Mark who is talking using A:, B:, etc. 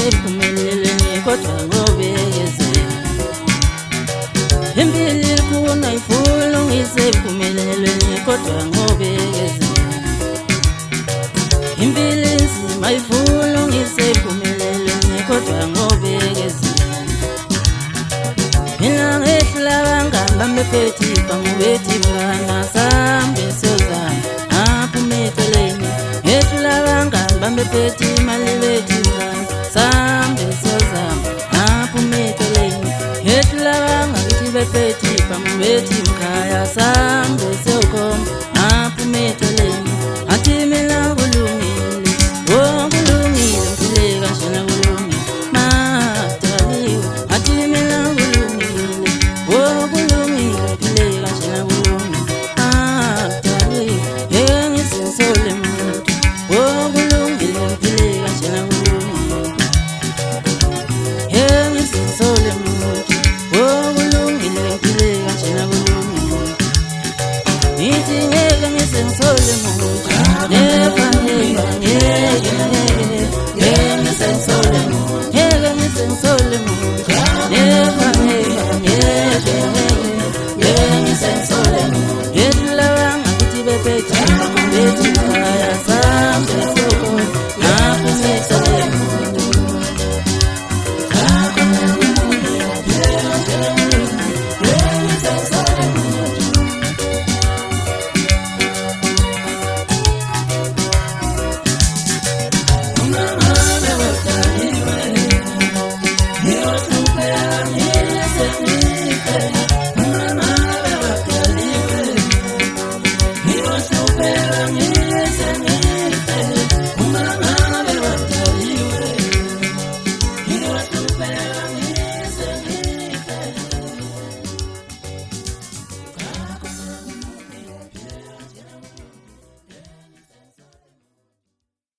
A: ngisephumeleleni kodwa ngobekezela. Impilo ikhona ifuna ngisephumeleleni kodwa ngobekezela. Impilo inzima ifuna ngisephumeleleni kodwa ngobekezela. Mina ngehlula bangamba mephethi bangubethi mngana sambe sozama aphumeleleni. Ngehlula bangamba mephethi mali bethi mngana sambe sozama aphumeleleni. Ngehlula bangamba mephethi bangubethi mkhaya sambe sozama.